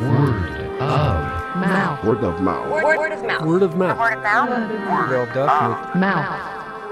Mouth. Word of mouth. Word of mouth. Word of mouth. Word of mouth. Wel duidelijk. Mouth.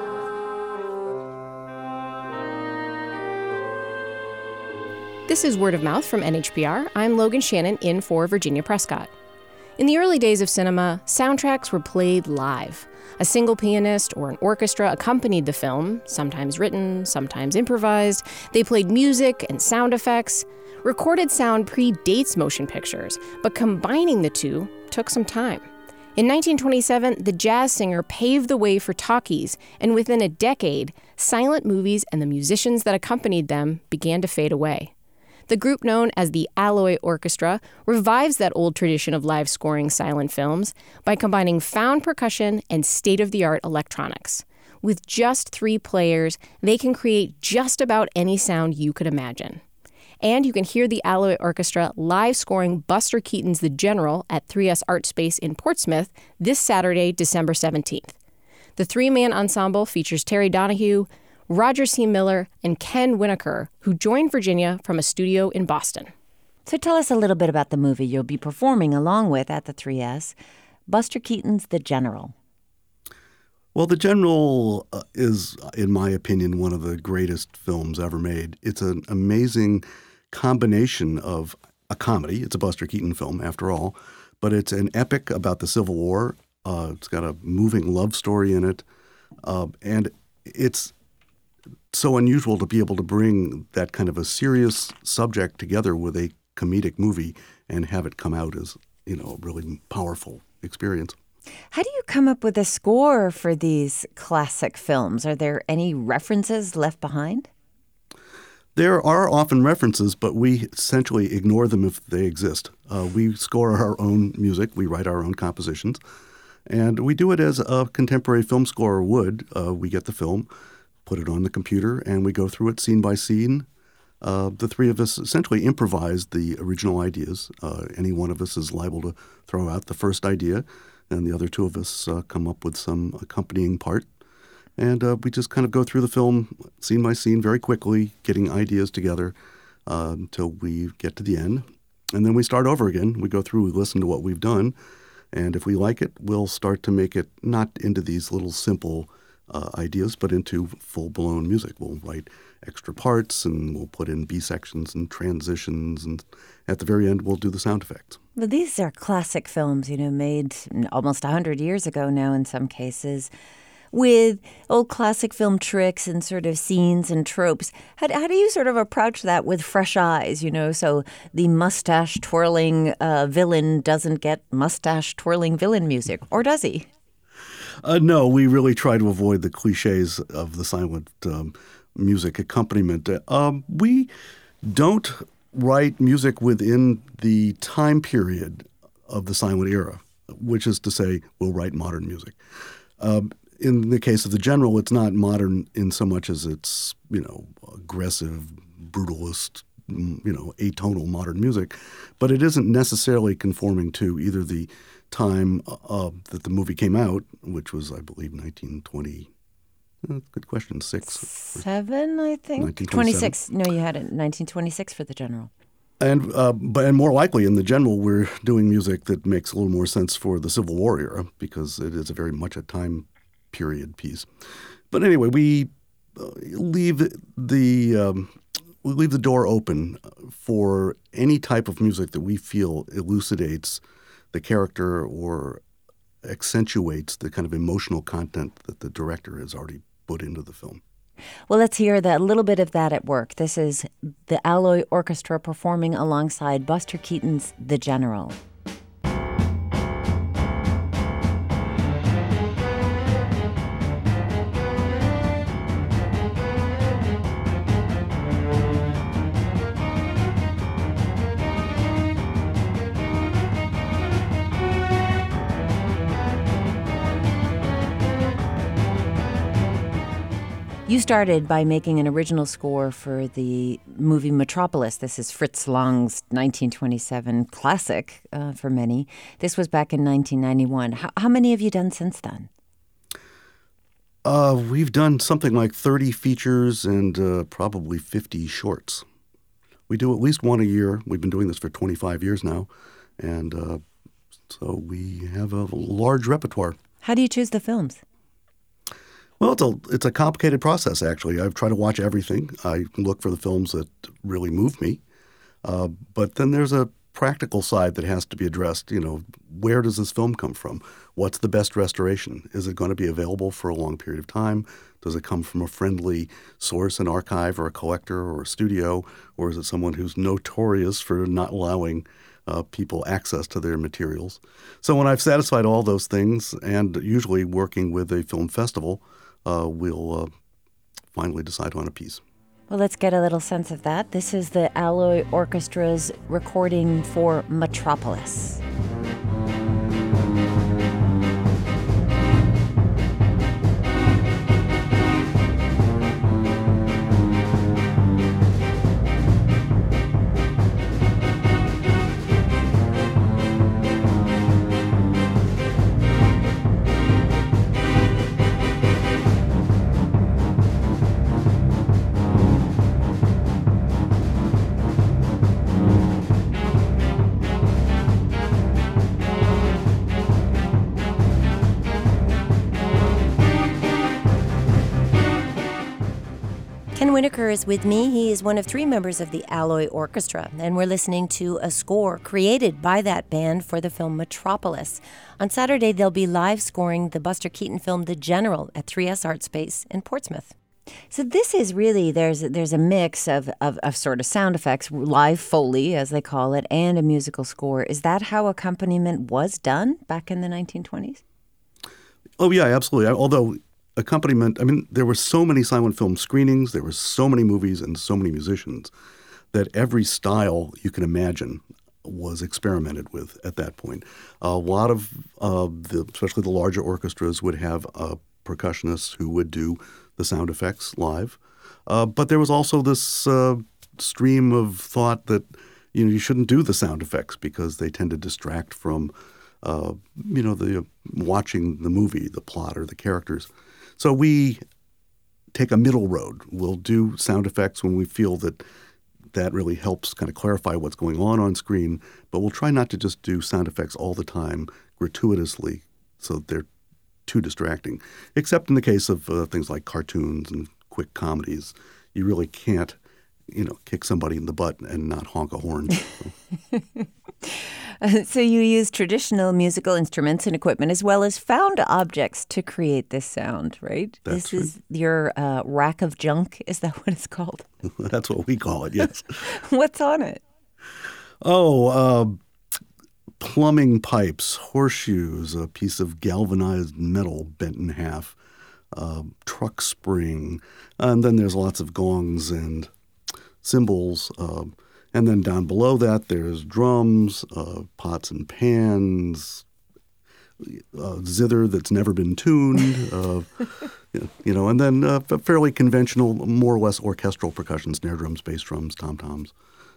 This is Word of Mouth from NHPR. I'm Logan Shannon, in for Virginia Prescott. In the early days of cinema, soundtracks were played live. A single pianist or an orchestra accompanied the film, sometimes written, sometimes improvised. They played music and sound effects. Recorded sound predates motion pictures, but combining the two took some time. In 1927, the jazz singer paved the way for talkies, and within a decade, silent movies and the musicians that accompanied them began to fade away. The group known as the Alloy Orchestra revives that old tradition of live scoring silent films by combining found percussion and state-of-the-art electronics. With just 3 players, they can create just about any sound you could imagine. And you can hear the Alloy Orchestra live scoring Buster Keaton's The General at 3S Art Space in Portsmouth this Saturday, December 17th. The 3-man ensemble features Terry Donahue, Roger C. Miller, and Ken Winokur, who joined Virginia from a studio in Boston. So tell us a little bit about the movie you'll be performing along with at the 3S, Buster Keaton's The General. Well, The General is, in my opinion, one of the greatest films ever made. It's an amazing combination of a comedy. It's a Buster Keaton film, after all, but it's an epic about the Civil War. It's got a moving love story in it, and it's so unusual to be able to bring that kind of a serious subject together with a comedic movie and have it come out as, a really powerful experience. How do you come up with a score for these classic films? Are there any references left behind? There are often references, but we essentially ignore them if they exist. We score our own music. We write our own compositions. And we do it as a contemporary film scorer would. We get the film, put it on the computer, and we go through it scene by scene. The 3 of us essentially improvise the original ideas. Any one of us is liable to throw out the first idea, and the other 2 of us come up with some accompanying part. And we just kind of go through the film scene by scene very quickly, getting ideas together until we get to the end. And then we start over again. We go through, we listen to what we've done, and if we like it, we'll start to make it not into these little simple ideas, but into full-blown music. We'll write extra parts, and we'll put in B sections and transitions, and at the very end, we'll do the sound effects. Well, these are classic films, made almost 100 years ago now in some cases, with old classic film tricks and sort of scenes and tropes. How do you sort of approach that with fresh eyes, so the mustache-twirling villain doesn't get mustache-twirling villain music, or does he? No, we really try to avoid the cliches of the silent music accompaniment. We don't write music within the time period of the silent era, which is to say we'll write modern music. In the case of The General, it's not modern in so much as it's, aggressive, brutalist, atonal modern music, but it isn't necessarily conforming to either the time that the movie came out, which was, I believe, 1920. Good question. 7, I think. 26. No, you had it 1926 for The General. And more likely in The General, we're doing music that makes a little more sense for the Civil War era because it is very much a time period piece. But anyway, we leave the door open for any type of music that we feel elucidates the character or accentuates the kind of emotional content that the director has already put into the film. Well, let's hear a little bit of that at work. This is the Alloy Orchestra performing alongside Buster Keaton's The General. You started by making an original score for the movie Metropolis. This is Fritz Lang's 1927 classic for many. This was back in 1991. How many have you done since then? We've done something like 30 features and probably 50 shorts. We do at least one a year. We've been doing this for 25 years now. And so we have a large repertoire. How do you choose the films? Well, it's a complicated process, actually. I try to watch everything. I look for the films that really move me. But then there's a practical side that has to be addressed. Where does this film come from? What's the best restoration? Is it going to be available for a long period of time? Does it come from a friendly source, an archive or a collector or a studio? Or is it someone who's notorious for not allowing people access to their materials? So when I've satisfied all those things, and usually working with a film festival, we'll finally decide on a piece. Well, let's get a little sense of that. This is the Alloy Orchestra's recording for Metropolis. Ken Winokur is with me. He is one of 3 members of the Alloy Orchestra, and we're listening to a score created by that band for the film Metropolis. On Saturday, they'll be live scoring the Buster Keaton film The General at 3S Art Space in Portsmouth. So this is really, there's a mix of sort of sound effects, live Foley, as they call it, and a musical score. Is that how accompaniment was done back in the 1920s? Oh, yeah, absolutely. Although accompaniment, there were so many silent film screenings, there were so many movies and so many musicians that every style you can imagine was experimented with at that point. A lot of, especially the larger orchestras, would have percussionists who would do the sound effects live. But there was also this stream of thought that you shouldn't do the sound effects because they tend to distract from the watching the movie, the plot, or the characters. So we take a middle road. We'll do sound effects when we feel that really helps kind of clarify what's going on screen, but we'll try not to just do sound effects all the time gratuitously so that they're too distracting, except in the case of things like cartoons and quick comedies. You really can't, kick somebody in the butt and not honk a horn. So you use traditional musical instruments and equipment as well as found objects to create this sound, right? That's this is your rack of junk. Is that what it's called? That's what we call it, yes. What's on it? Plumbing pipes, horseshoes, a piece of galvanized metal bent in half, truck spring, and then there's lots of gongs and cymbals. And then down below that, there's drums, pots and pans, zither that's never been tuned, and then fairly conventional, more or less orchestral percussion, snare drums, bass drums, tom-toms.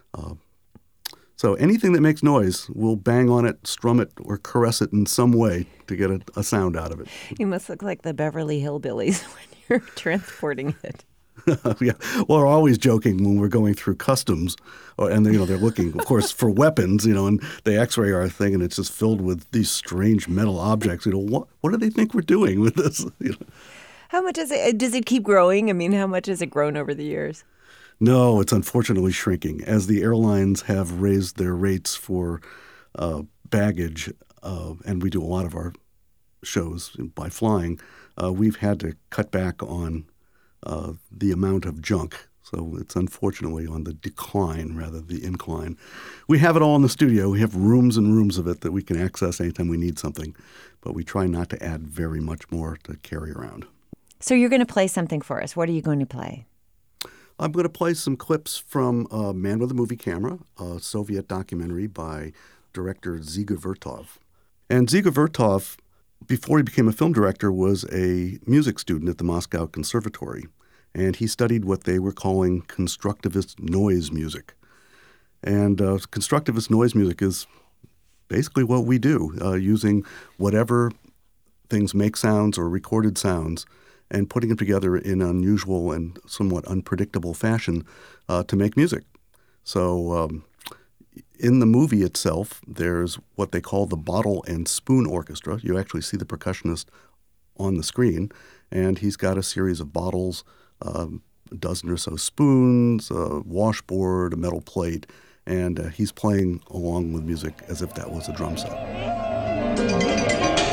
So anything that makes noise, we'll bang on it, strum it, or caress it in some way to get a sound out of it. You must look like the Beverly Hillbillies when you're transporting it. Yeah. Well, we're always joking when we're going through customs, and they're looking, of course, for weapons, and they X-ray our thing, and it's just filled with these strange metal objects. What do they think we're doing with this? How much does it keep growing? How much has it grown over the years? No, it's unfortunately shrinking. As the airlines have raised their rates for baggage, and we do a lot of our shows by flying, we've had to cut back on the amount of junk. So it's unfortunately on the decline rather than the incline. We have it all in the studio. We have rooms and rooms of it that we can access anytime we need something, but we try not to add very much more to carry around. So you're going to play something for us. What are you going to play? I'm going to play some clips from Man with a Movie Camera, a Soviet documentary by director Dziga Vertov. And Dziga Vertov, before he became a film director, was a music student at the Moscow Conservatory. And he studied what they were calling constructivist noise music. And constructivist noise music is basically what we do, using whatever things make sounds or recorded sounds and putting them together in unusual and somewhat unpredictable fashion to make music. So In the movie itself, there's what they call the Bottle and Spoon Orchestra. You actually see the percussionist on the screen, and he's got a series of bottles, a dozen or so spoons, a washboard, a metal plate, and he's playing along with music as if that was a drum set.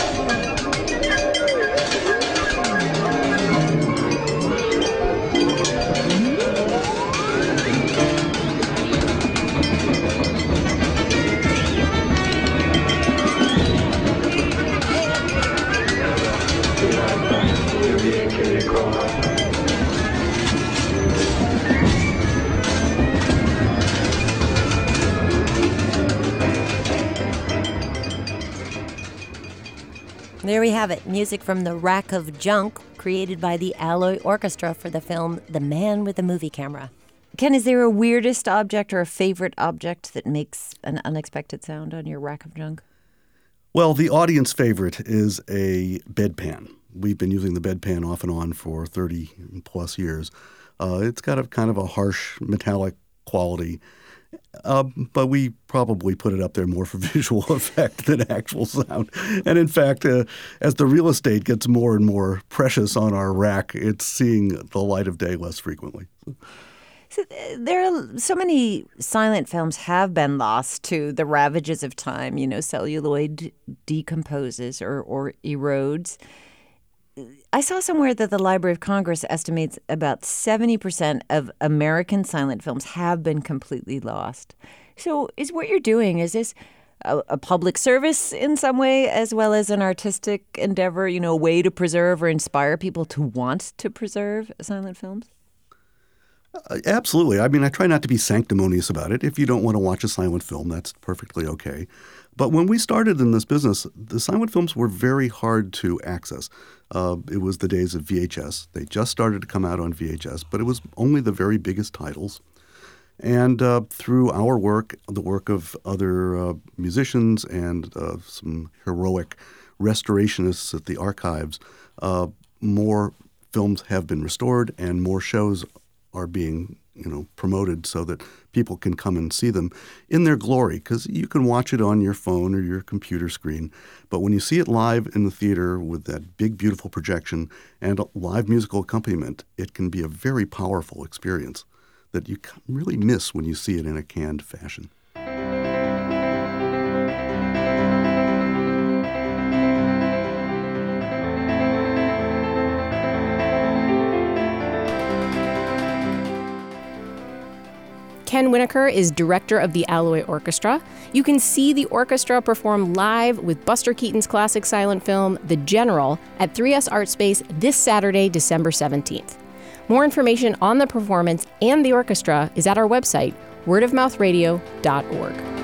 There we have it, music from The Rack of Junk, created by the Alloy Orchestra for the film The Man with the Movie Camera. Ken, is there a weirdest object or a favorite object that makes an unexpected sound on your Rack of Junk? Well, the audience favorite is a bedpan. We've been using the bedpan off and on for 30 plus years. It's got a kind of a harsh metallic quality, but we probably put it up there more for visual effect than actual sound. And in fact, as the real estate gets more and more precious on our rack, it's seeing the light of day less frequently. So there are so many silent films have been lost to the ravages of time. You know, celluloid decomposes or erodes. I saw somewhere that the Library of Congress estimates about 70% of American silent films have been completely lost. So is what you're doing, is this a public service in some way as well as an artistic endeavor, you know, a way to preserve or inspire people to want to preserve silent films? Absolutely. I mean, I try not to be sanctimonious about it. If you don't want to watch a silent film, that's perfectly okay. But when we started in this business, the silent films were very hard to access. It was the days of VHS. They just started to come out on VHS, but it was only the very biggest titles. And through our work, the work of other musicians and some heroic restorationists at the archives, more films have been restored and more shows are being, promoted so that people can come and see them in their glory, because you can watch it on your phone or your computer screen. But when you see it live in the theater with that big, beautiful projection and live musical accompaniment, it can be a very powerful experience that you really miss when you see it in a canned fashion. Ken Winokur is director of the Alloy Orchestra. You can see the orchestra perform live with Buster Keaton's classic silent film, The General, at 3S Art Space this Saturday, December 17th. More information on the performance and the orchestra is at our website, wordofmouthradio.org.